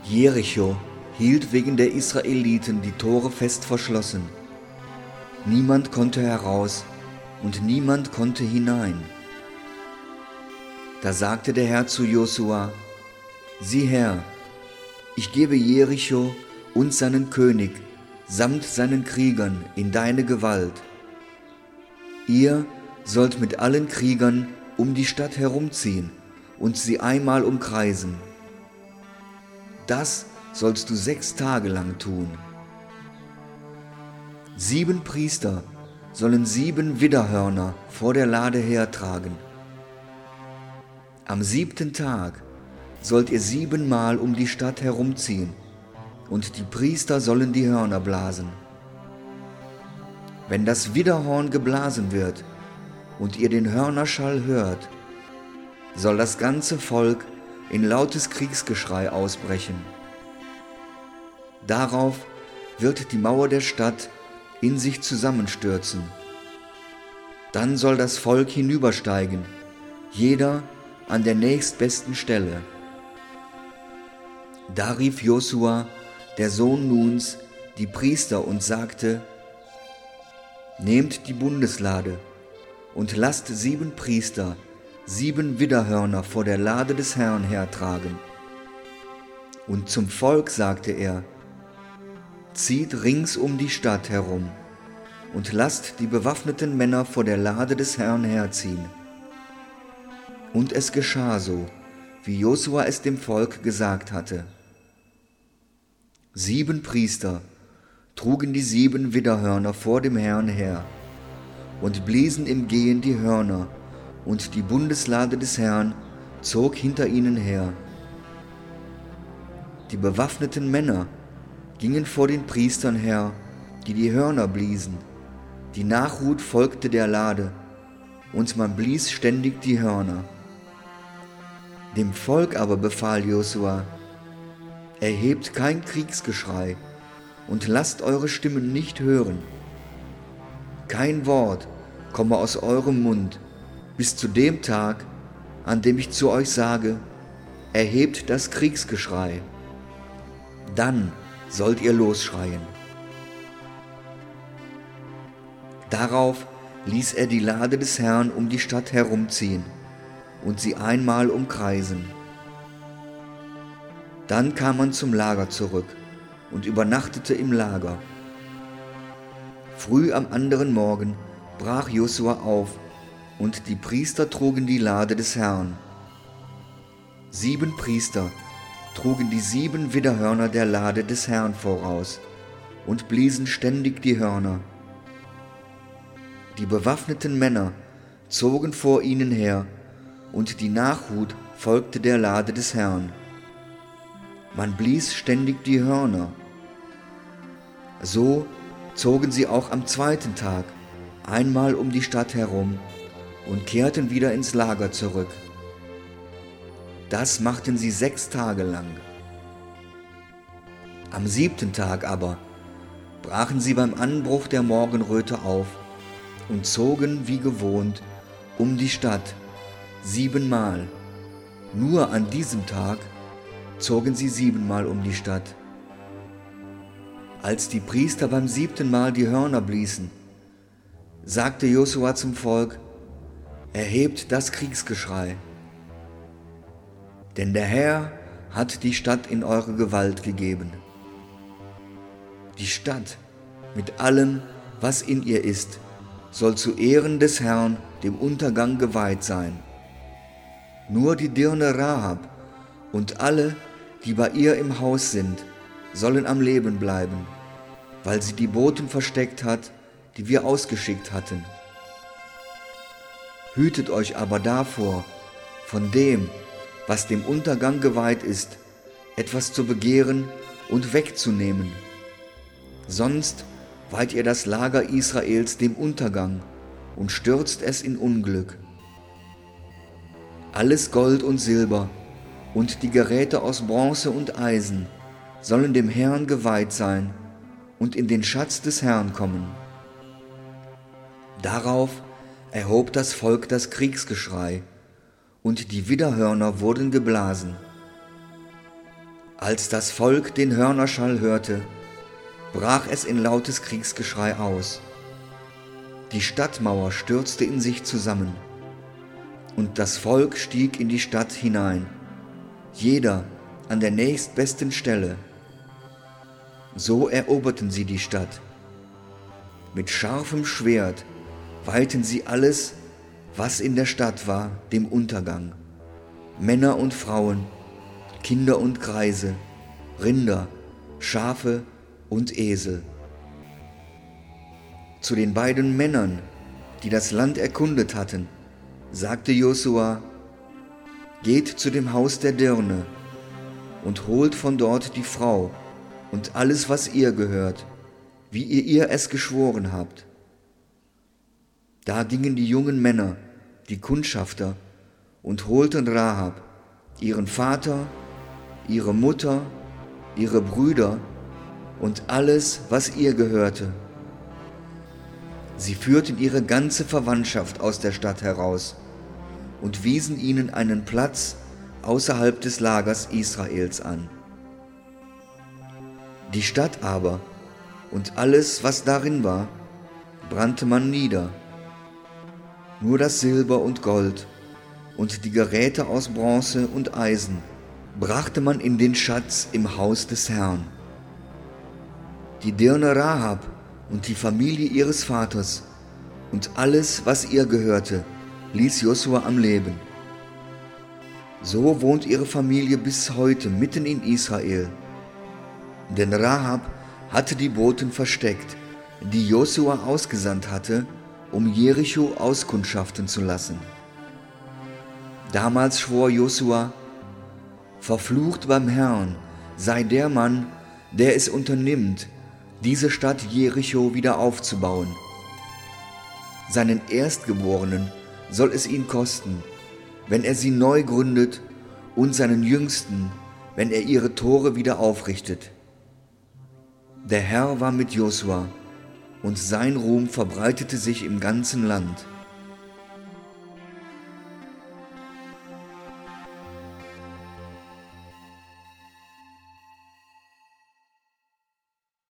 Jericho hielt wegen der Israeliten die Tore fest verschlossen. Niemand konnte heraus und niemand konnte hinein. Da sagte der Herr zu Josua: Sieh her, ich gebe Jericho und seinen König samt seinen Kriegern in deine Gewalt. Ihr sollt mit allen Kriegern um die Stadt herumziehen und sie einmal umkreisen. Das sollst du 6 Tage lang tun. 7 Priester sollen 7 Widderhörner vor der Lade hertragen. Am 7. Tag sollt ihr 7-mal um die Stadt herumziehen, und die Priester sollen die Hörner blasen. Wenn das Widderhorn geblasen wird und ihr den Hörnerschall hört, soll das ganze Volk in lautes Kriegsgeschrei ausbrechen. Darauf wird die Mauer der Stadt in sich zusammenstürzen. Dann soll das Volk hinübersteigen, jeder an der nächstbesten Stelle. Da rief Josua, der Sohn Nuns, die Priester und sagte: Nehmt die Bundeslade und lasst 7 Priester 7 Widderhörner vor der Lade des Herrn hertragen. Und zum Volk sagte er: Zieht rings um die Stadt herum und lasst die bewaffneten Männer vor der Lade des Herrn herziehen. Und es geschah so, wie Josua es dem Volk gesagt hatte. 7 Priester trugen die 7 Widderhörner vor dem Herrn her und bliesen im Gehen die Hörner, und die Bundeslade des Herrn zog hinter ihnen her. Die bewaffneten Männer gingen vor den Priestern her, die die Hörner bliesen. Die Nachhut folgte der Lade, und man blies ständig die Hörner. Dem Volk aber befahl Josua: Erhebt kein Kriegsgeschrei und lasst eure Stimmen nicht hören. Kein Wort komme aus eurem Mund bis zu dem Tag, an dem ich zu euch sage: Erhebt das Kriegsgeschrei. Dann sollt ihr losschreien. Darauf ließ er die Lade des Herrn um die Stadt herumziehen und sie einmal umkreisen. Dann kam man zum Lager zurück und übernachtete im Lager. Früh am anderen Morgen brach Josua auf, und die Priester trugen die Lade des Herrn. 7 Priester trugen die 7 Widderhörner der Lade des Herrn voraus und bliesen ständig die Hörner. Die bewaffneten Männer zogen vor ihnen her, und die Nachhut folgte der Lade des Herrn. Man blies ständig die Hörner. So zogen sie auch am 2. Tag einmal um die Stadt herum und kehrten wieder ins Lager zurück. Das machten sie 6 Tage lang. Am 7. Tag aber brachen sie beim Anbruch der Morgenröte auf und zogen wie gewohnt um die Stadt 7-mal. Nur an diesem Tag zogen sie 7-mal um die Stadt. Als die Priester beim 7. Mal die Hörner bliesen, sagte Josua zum Volk: Erhebt das Kriegsgeschrei. Denn der Herr hat die Stadt in eure Gewalt gegeben. Die Stadt mit allem, was in ihr ist, soll zu Ehren des Herrn dem Untergang geweiht sein. Nur die Dirne Rahab und alle, die bei ihr im Haus sind, sollen am Leben bleiben, weil sie die Boten versteckt hat, die wir ausgeschickt hatten. Hütet euch aber davor, von dem, was dem Untergang geweiht ist, etwas zu begehren und wegzunehmen. Sonst weiht ihr das Lager Israels dem Untergang und stürzt es in Unglück. Alles Gold und Silber und die Geräte aus Bronze und Eisen sollen dem Herrn geweiht sein und in den Schatz des Herrn kommen. Darauf erhob das Volk das Kriegsgeschrei, und die Widderhörner wurden geblasen. Als das Volk den Hörnerschall hörte, brach es in lautes Kriegsgeschrei aus. Die Stadtmauer stürzte in sich zusammen, und das Volk stieg in die Stadt hinein, jeder an der nächstbesten Stelle. So eroberten sie die Stadt. Mit scharfem Schwert weihten sie alles, was in der Stadt war, dem Untergang. Männer und Frauen, Kinder und Greise, Rinder, Schafe und Esel. Zu den beiden Männern, die das Land erkundet hatten, sagte Josua: Geht zu dem Haus der Dirne und holt von dort die Frau und alles, was ihr gehört, wie ihr es geschworen habt. Da gingen die jungen Männer, die Kundschafter, und holten Rahab, ihren Vater, ihre Mutter, ihre Brüder und alles, was ihr gehörte. Sie führten ihre ganze Verwandtschaft aus der Stadt heraus und wiesen ihnen einen Platz außerhalb des Lagers Israels an. Die Stadt aber und alles, was darin war, brannte man nieder. Nur das Silber und Gold und die Geräte aus Bronze und Eisen brachte man in den Schatz im Haus des Herrn. Die Dirne Rahab und die Familie ihres Vaters und alles, was ihr gehörte, ließ Josua am Leben. So wohnt ihre Familie bis heute mitten in Israel. Denn Rahab hatte die Boten versteckt, die Josua ausgesandt hatte, um Jericho auskundschaften zu lassen. Damals schwor Josua: Verflucht beim Herrn sei der Mann, der es unternimmt, diese Stadt Jericho wieder aufzubauen. Seinen Erstgeborenen soll es ihn kosten, wenn er sie neu gründet, und seinen Jüngsten, wenn er ihre Tore wieder aufrichtet. Der Herr war mit Josua, und sein Ruhm verbreitete sich im ganzen Land.